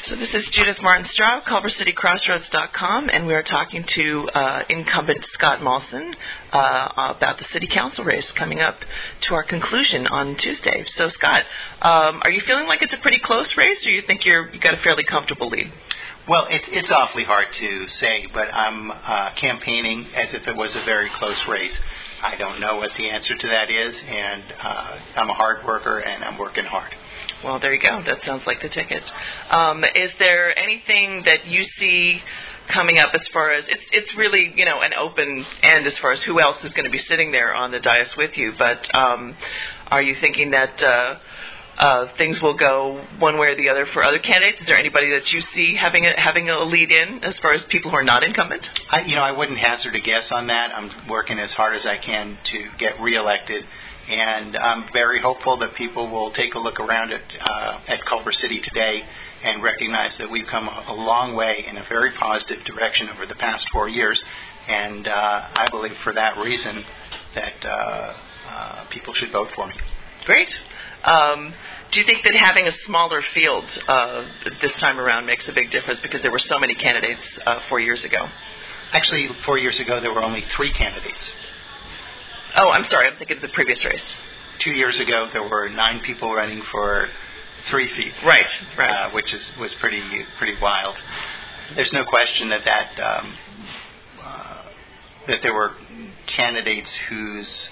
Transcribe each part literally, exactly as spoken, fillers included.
So this is Judith Martin-Straub, Culver City Crossroads dot com, and we are talking to uh, incumbent Scott Mawson uh, about the city council race coming up to our conclusion on Tuesday. So, Scott, um, are you feeling like it's a pretty close race, or you think you're, you got a fairly comfortable lead? Well, it, it's awfully hard to say, but I'm uh, campaigning as if it was a very close race. I don't know what the answer to that is, and uh, I'm a hard worker, and I'm working hard. Well, there you go. That sounds like the ticket. Um, is there anything that you see coming up as far as, it's it's really, you know, an open end as far as who else is going to be sitting there on the dais with you, but um, are you thinking that uh, uh, things will go one way or the other for other candidates? Is there anybody that you see having a, having a lead in as far as people who are not incumbent? I, you know, I wouldn't hazard a guess on that. I'm working as hard as I can to get reelected. And I'm very hopeful that people will take a look around at, uh, at Culver City today and recognize that we've come a long way in a very positive direction over the past four years. And uh, I believe for that reason that uh, uh, people should vote for me. Great. Um, do you think that having a smaller field uh, this time around makes a big difference because there were so many candidates uh, four years ago? Actually, four years ago there were only three candidates. Oh, I'm sorry. I'm thinking of the previous race. Two years ago, there were nine people running for three seats. Right, right. Uh, which is was pretty pretty wild. There's no question that that um, uh, that there were candidates whose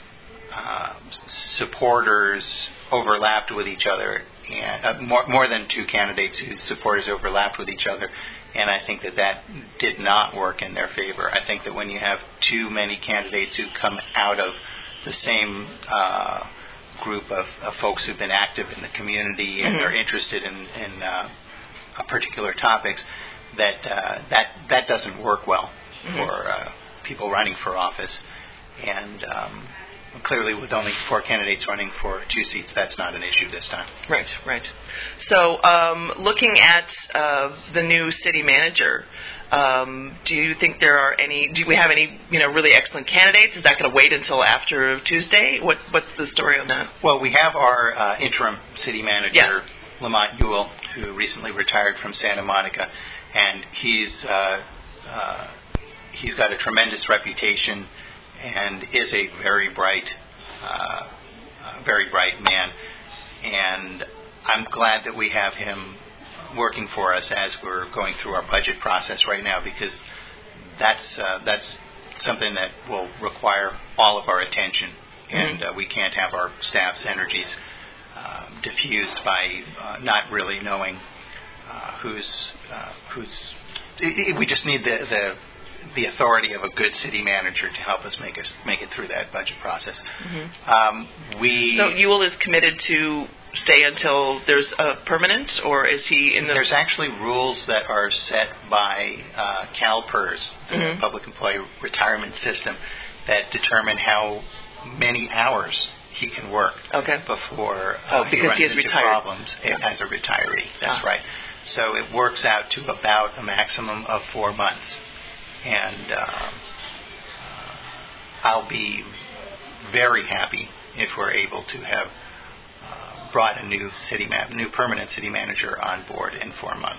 uh, supporters overlapped with each other, and uh, more more than two candidates whose supporters overlapped with each other. And I think that that did not work in their favor. I think that when you have too many candidates who come out of the same uh, group of, of folks who've been active in the community and mm-hmm. are interested in, in uh, particular topics, that uh, that that doesn't work well mm-hmm. for uh, people running for office. And um, clearly, with only four candidates running for two seats, that's not an issue this time. Right, right. So, um, looking at uh, the new city manager, um, do you think there are any? Do we have any, you know, really excellent candidates? Is that going to wait until after Tuesday? What What's the story on that? Well, we have our uh, interim city manager, yeah. Lamont Ewell, who recently retired from Santa Monica, and he's uh, uh, he's got a tremendous reputation. And is a very bright, uh, uh, very bright man. And I'm glad that we have him working for us as we're going through our budget process right now, because that's uh, that's something that will require all of our attention, and uh, we can't have our staff's energies uh, diffused by uh, not really knowing uh, who's uh, who's. It, it, we just need the the. the authority of a good city manager to help us make us make it through that budget process. Mm-hmm. Um, we so Ewell is committed to stay until there's a permanent, or is he in the? There's actually rules that are set by uh, CalPERS, the mm-hmm. Public Employee Retirement System, that determine how many hours he can work okay. before uh, oh, because he runs he has into retired. problems yeah. as a retiree. That's ah. right. So it works out to about a maximum of four months. And uh, uh, I'll be very happy if we're able to have uh, brought a new city ma- new permanent city manager on board in four months.